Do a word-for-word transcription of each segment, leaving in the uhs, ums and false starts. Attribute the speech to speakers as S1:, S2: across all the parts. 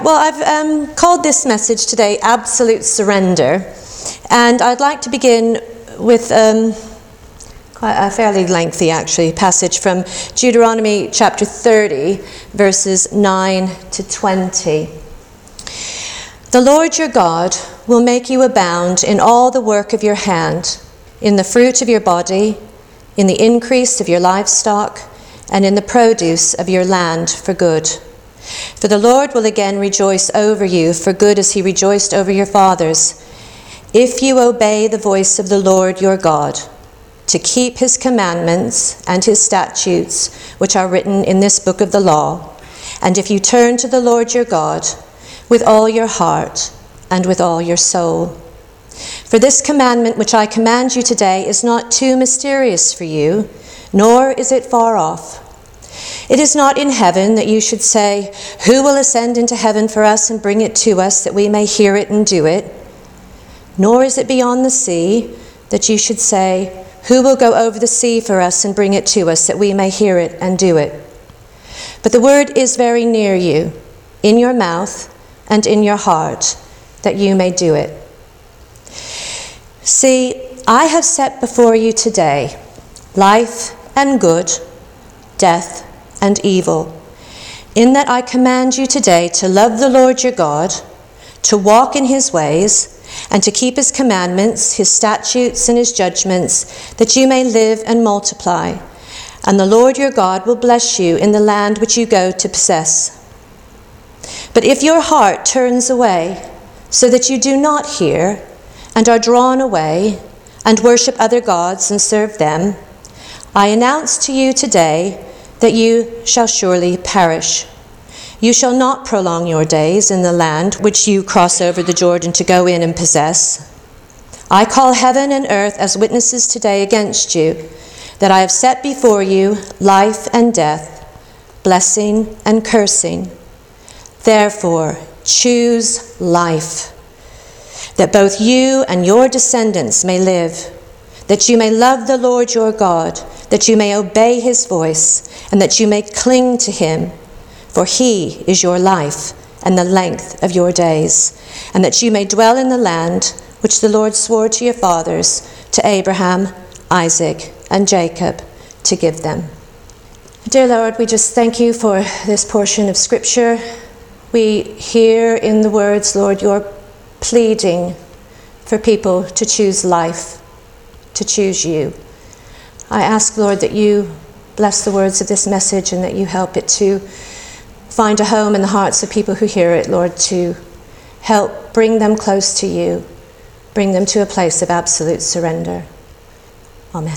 S1: Well, I've um, called this message today Absolute Surrender, and I'd like to begin with um, quite a fairly lengthy, actually, passage from Deuteronomy chapter thirty, verses nine to twenty. The Lord your God will make you abound in all the work of your hand, in the fruit of your body, in the increase of your livestock, and in the produce of your land for good. For the Lord will again rejoice over you for good as he rejoiced over your fathers, if you obey the voice of the Lord your God, to keep his commandments and his statutes, which are written in this book of the law, and if you turn to the Lord your God with all your heart and with all your soul. For this commandment which I command you today is not too mysterious for you, nor is it far off. It is not in heaven that you should say, who will ascend into heaven for us and bring it to us that we may hear it and do it? Nor is it beyond the sea that you should say, who will go over the sea for us and bring it to us that we may hear it and do it? But the word is very near you, in your mouth and in your heart, that you may do it. See, I have set before you today life and good, death and evil, in that I command you today to love the Lord your God, to walk in his ways, and to keep his commandments, his statutes, and his judgments, that you may live and multiply. And the Lord your God will bless you in the land which you go to possess. But if your heart turns away, so that you do not hear, and are drawn away, and worship other gods and serve them, I announce to you today that you shall surely perish. You shall not prolong your days in the land which you cross over the Jordan to go in and possess. I call heaven and earth as witnesses today against you, that I have set before you life and death, blessing and cursing. Therefore, choose life, that both you and your descendants may live, that you may love the Lord your God, that you may obey his voice, and that you may cling to him, for he is your life and the length of your days, and that you may dwell in the land which the Lord swore to your fathers, to Abraham, Isaac, and Jacob, to give them. Dear Lord, we just thank you for this portion of Scripture. We hear in the words, Lord, your pleading for people to choose life, to choose you. I ask, Lord, that you bless the words of this message and that you help it to find a home in the hearts of people who hear it, Lord, to help bring them close to you, bring them to a place of absolute surrender. Amen.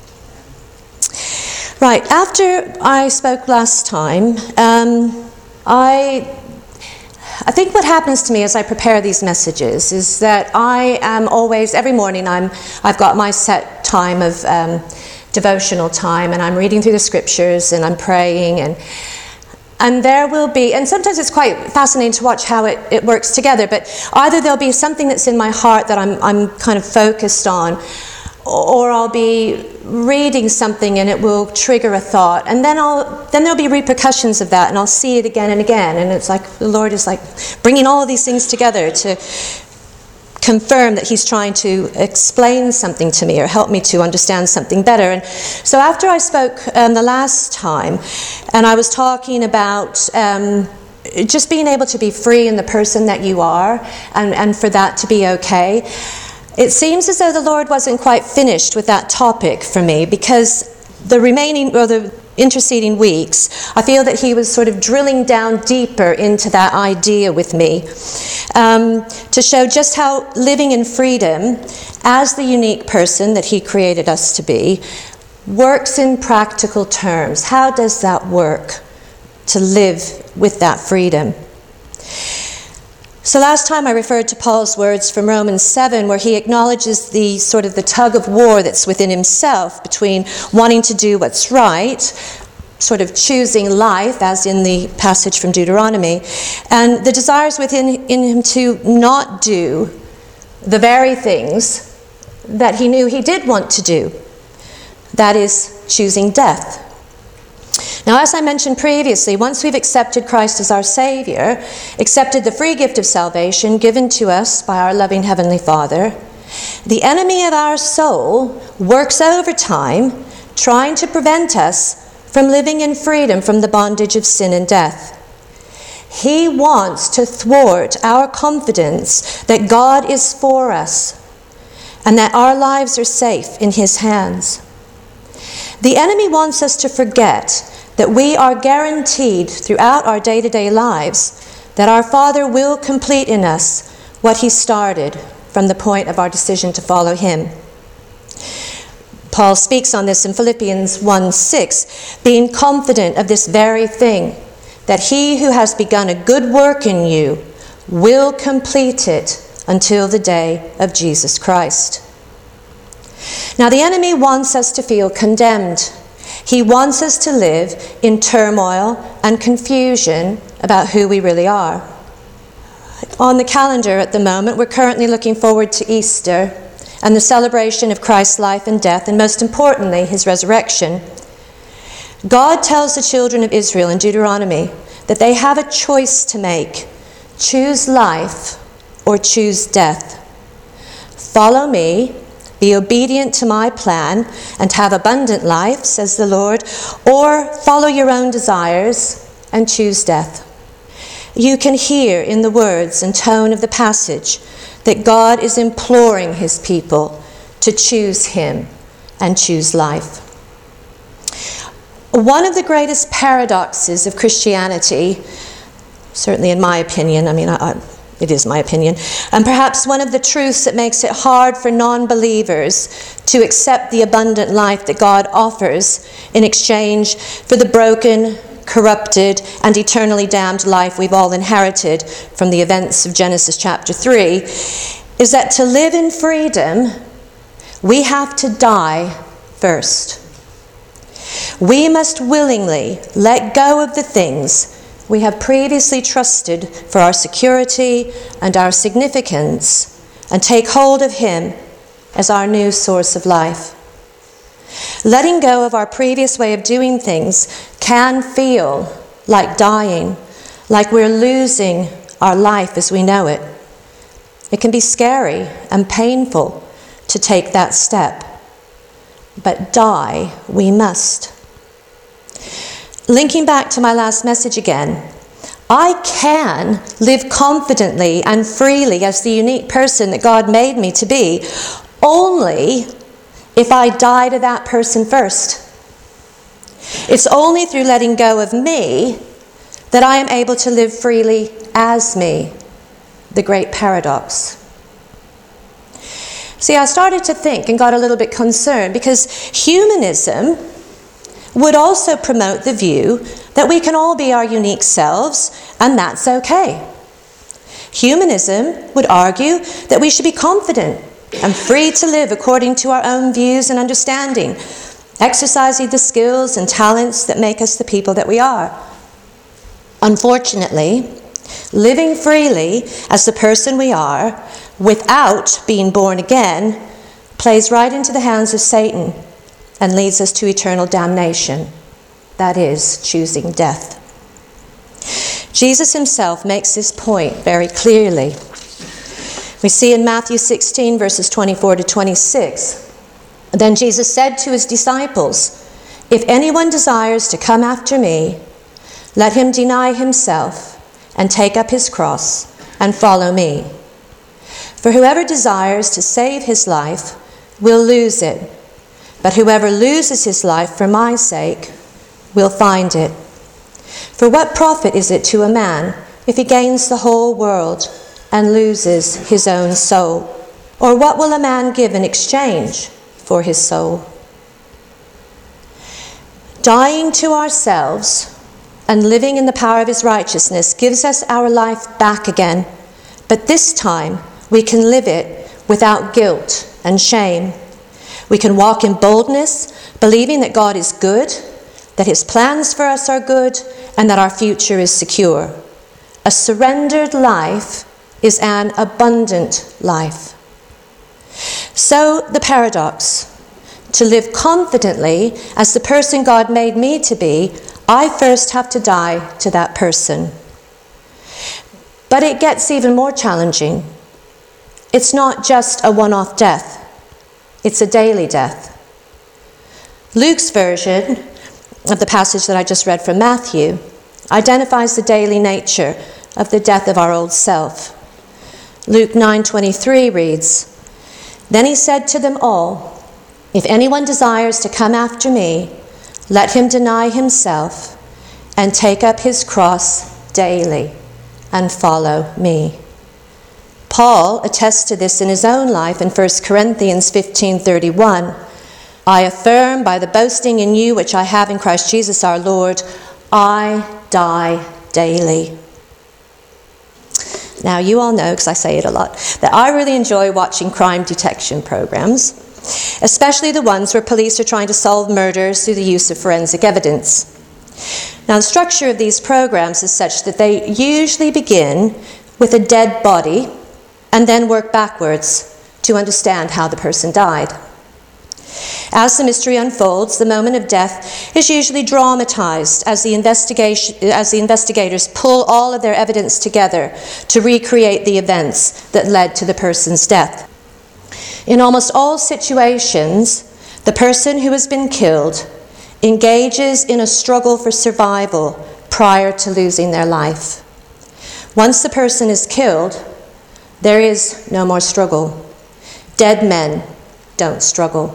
S1: Right, after I spoke last time, um, I... I think what happens to me as I prepare these messages is that I am always, every morning I'm, I've got my set time of um, devotional time, and I'm reading through the scriptures and I'm praying, and and there will be, and sometimes it's quite fascinating to watch how it, it works together, but either there'll be something that's in my heart that I'm I'm kind of focused on, or I'll be reading something and it will trigger a thought, and then I'll then there'll be repercussions of that, and I'll see it again and again, and it's like the Lord is like bringing all of these things together to confirm that he's trying to explain something to me or help me to understand something better. And so after I spoke um, the last time, and I was talking about um, just being able to be free in the person that you are, and, and for that to be okay, it seems as though the Lord wasn't quite finished with that topic for me, because the remaining, or the interceding weeks, I feel that he was sort of drilling down deeper into that idea with me, um, to show just how living in freedom as the unique person that he created us to be works in practical terms. How does that work to live with that freedom? So last time I referred to Paul's words from Romans seven, where he acknowledges the sort of the tug of war that's within himself between wanting to do what's right, sort of choosing life, as in the passage from Deuteronomy, and the desires within in him to not do the very things that he knew he did want to do. That is choosing death. Now, as I mentioned previously, once we've accepted Christ as our Savior, accepted the free gift of salvation given to us by our loving Heavenly Father, the enemy of our soul works overtime trying to prevent us from living in freedom from the bondage of sin and death. He wants to thwart our confidence that God is for us and that our lives are safe in His hands. The enemy wants us to forget that we are guaranteed throughout our day-to-day lives that our Father will complete in us what He started from the point of our decision to follow Him. Paul speaks on this in Philippians one six, being confident of this very thing, that He who has begun a good work in you will complete it until the day of Jesus Christ. Now, the enemy wants us to feel condemned. He wants us to live in turmoil and confusion about who we really are. On the calendar at the moment, we're currently looking forward to Easter and the celebration of Christ's life and death, and most importantly, His resurrection. God tells the children of Israel in Deuteronomy that they have a choice to make: choose life or choose death. Follow me, be obedient to my plan, and have abundant life, says the Lord, or follow your own desires and choose death. You can hear in the words and tone of the passage that God is imploring His people to choose Him and choose life. One of the greatest paradoxes of Christianity, certainly in my opinion, I mean, I, I, it is my opinion, and perhaps one of the truths that makes it hard for non-believers to accept the abundant life that God offers in exchange for the broken, corrupted, and eternally damned life we've all inherited from the events of Genesis chapter three, is that to live in freedom, we have to die first. We must willingly let go of the things we have previously trusted for our security and our significance, and take hold of Him as our new source of life. Letting go of our previous way of doing things can feel like dying, like we're losing our life as we know it. It can be scary and painful to take that step, but die we must. Linking back to my last message again, I can live confidently and freely as the unique person that God made me to be only if I die to that person first. It's only through letting go of me that I am able to live freely as me. The great paradox. See, I started to think and got a little bit concerned because humanism would also promote the view that we can all be our unique selves, and that's okay. Humanism would argue that we should be confident and free to live according to our own views and understanding, exercising the skills and talents that make us the people that we are. Unfortunately, living freely as the person we are, without being born again, plays right into the hands of Satan and leads us to eternal damnation. That is, choosing death. Jesus Himself makes this point very clearly. We see in Matthew sixteen, verses twenty-four to twenty-six, "Then Jesus said to His disciples, 'If anyone desires to come after me, let him deny himself and take up his cross and follow me. For whoever desires to save his life will lose it, but whoever loses his life for my sake will find it. For what profit is it to a man if he gains the whole world and loses his own soul? Or what will a man give in exchange for his soul?'" Dying to ourselves and living in the power of His righteousness gives us our life back again, but this time we can live it without guilt and shame. We can walk in boldness, believing that God is good, that His plans for us are good, and that our future is secure. A surrendered life is an abundant life. So the paradox: to live confidently as the person God made me to be, I first have to die to that person. But it gets even more challenging. It's not just a one-off death. It's a daily death. Luke's version of the passage that I just read from Matthew identifies the daily nature of the death of our old self. Luke nine twenty-three reads, "Then he said to them all, 'If anyone desires to come after me, let him deny himself and take up his cross daily and follow me.'" Paul attests to this in his own life in First Corinthians fifteen thirty-one. "I affirm by the boasting in you which I have in Christ Jesus our Lord, I die daily." Now, you all know, because I say it a lot, that I really enjoy watching crime detection programs, especially the ones where police are trying to solve murders through the use of forensic evidence. Now, the structure of these programs is such that they usually begin with a dead body and then work backwards to understand how the person died. As the mystery unfolds, the moment of death is usually dramatized as the investigation, as the investigators pull all of their evidence together to recreate the events that led to the person's death. In almost all situations, the person who has been killed engages in a struggle for survival prior to losing their life. Once the person is killed, there is no more struggle. Dead men don't struggle.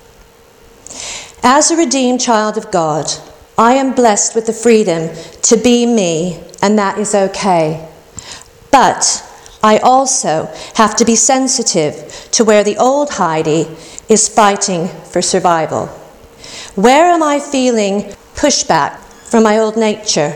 S1: As a redeemed child of God, I am blessed with the freedom to be me, and that is okay. But I also have to be sensitive to where the old Heidi is fighting for survival. Where am I feeling pushback from my old nature?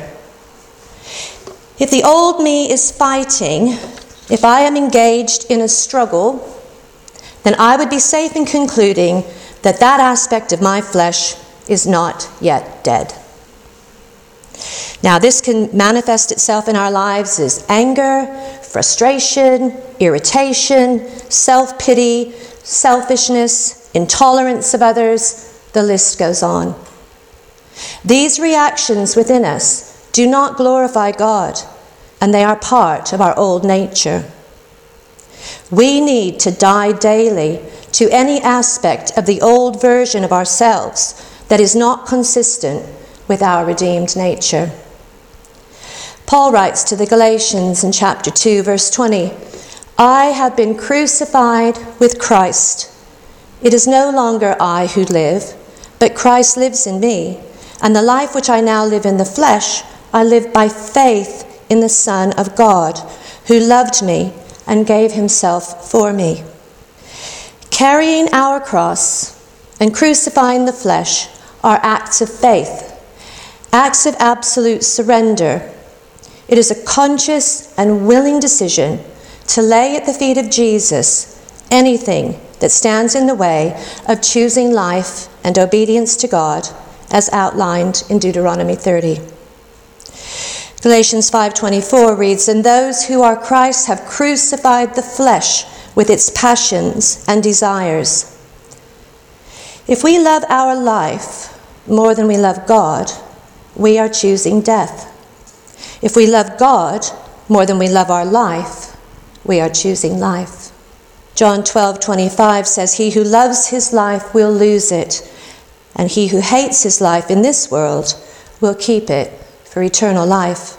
S1: If the old me is fighting, if I am engaged in a struggle, then I would be safe in concluding that that aspect of my flesh is not yet dead. Now, this can manifest itself in our lives as anger, frustration, irritation, self-pity, selfishness, intolerance of others. The list goes on. These reactions within us do not glorify God, and they are part of our old nature. We need to die daily to any aspect of the old version of ourselves that is not consistent with our redeemed nature. Paul writes to the Galatians in chapter two, verse twenty, "I have been crucified with Christ. It is no longer I who live, but Christ lives in me. And the life which I now live in the flesh, I live by faith in the Son of God, who loved me and gave himself for me." Carrying our cross and crucifying the flesh are acts of faith, acts of absolute surrender. It is a conscious and willing decision to lay at the feet of Jesus anything that stands in the way of choosing life and obedience to God, as outlined in Deuteronomy thirty. Galatians five twenty-four reads, "And those who are Christ have crucified the flesh with its passions and desires." If we love our life more than we love God, we are choosing death. If we love God more than we love our life, we are choosing life. John twelve twenty-five says, "He who loves his life will lose it, and he who hates his life in this world will keep it for eternal life."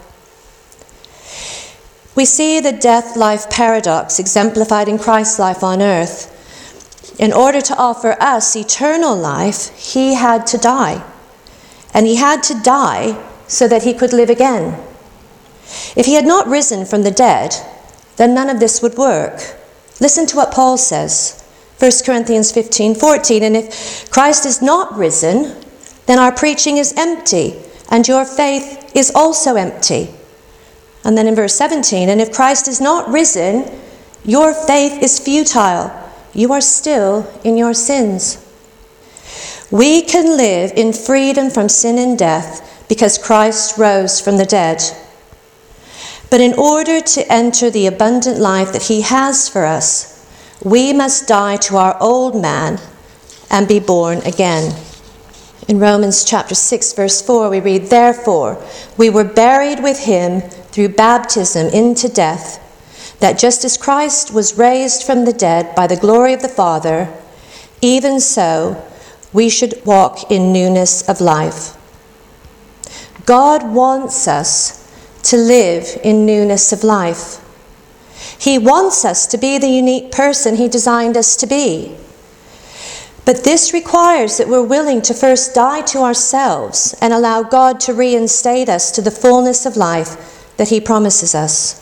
S1: We see the death-life paradox exemplified in Christ's life on earth. In order to offer us eternal life, he had to die. And he had to die so that he could live again. If he had not risen from the dead, then none of this would work. Listen to what Paul says, First Corinthians fifteen fourteen, "And if Christ is not risen, then our preaching is empty, and your faith is also empty." And then in verse seventeen, "And if Christ is not risen, your faith is futile. You are still in your sins." We can live in freedom from sin and death because Christ rose from the dead. But in order to enter the abundant life that he has for us, we must die to our old man and be born again. In Romans chapter six, verse four, we read, "Therefore, we were buried with him through baptism into death, that just as Christ was raised from the dead by the glory of the Father, even so we should walk in newness of life." God wants us to live in newness of life. He wants us to be the unique person he designed us to be. But this requires that we're willing to first die to ourselves and allow God to reinstate us to the fullness of life that he promises us.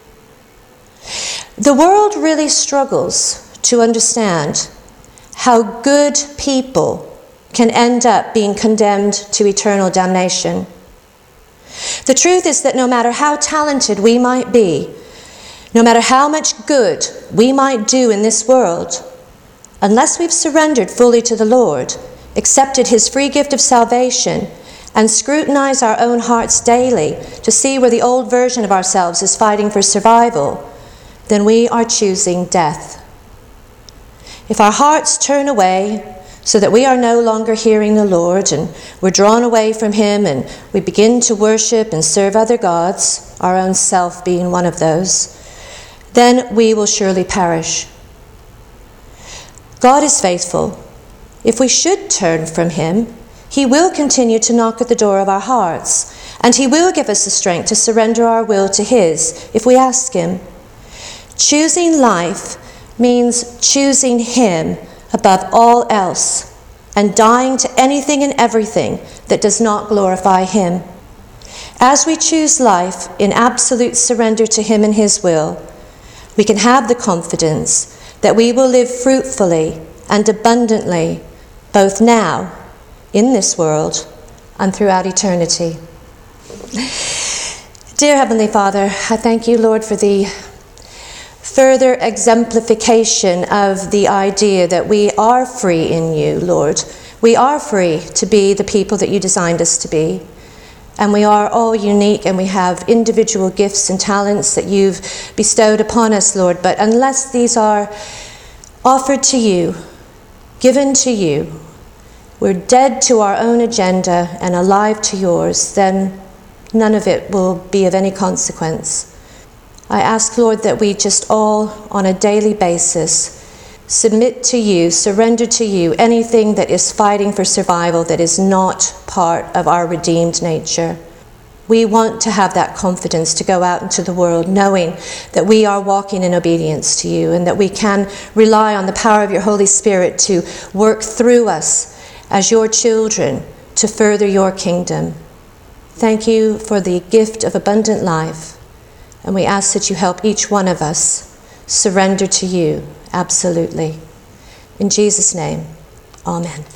S1: The world really struggles to understand how good people can end up being condemned to eternal damnation. The truth is that no matter how talented we might be, no matter how much good we might do in this world, unless we've surrendered fully to the Lord, accepted his free gift of salvation, and scrutinized our own hearts daily to see where the old version of ourselves is fighting for survival, then we are choosing death. If our hearts turn away so that we are no longer hearing the Lord and we're drawn away from him and we begin to worship and serve other gods, our own self being one of those, then we will surely perish. God is faithful. If we should turn from him, he will continue to knock at the door of our hearts, and he will give us the strength to surrender our will to his if we ask him. Choosing life means choosing him above all else and dying to anything and everything that does not glorify him. As we choose life in absolute surrender to him and his will, we can have the confidence that we will live fruitfully and abundantly, both now, in this world, and throughout eternity. Dear Heavenly Father, I thank you, Lord, for the further exemplification of the idea that we are free in you, Lord. We are free to be the people that you designed us to be. And we are all unique and we have individual gifts and talents that you've bestowed upon us, Lord. But unless these are offered to you, given to you, we're dead to our own agenda and alive to yours, then none of it will be of any consequence. I ask, Lord, that we just all, on a daily basis, submit to you, surrender to you anything that is fighting for survival that is not part of our redeemed nature. We want to have that confidence to go out into the world knowing that we are walking in obedience to you and that we can rely on the power of your Holy Spirit to work through us as your children to further your kingdom. Thank you for the gift of abundant life, and we ask that you help each one of us surrender to you absolutely. In Jesus' name, amen.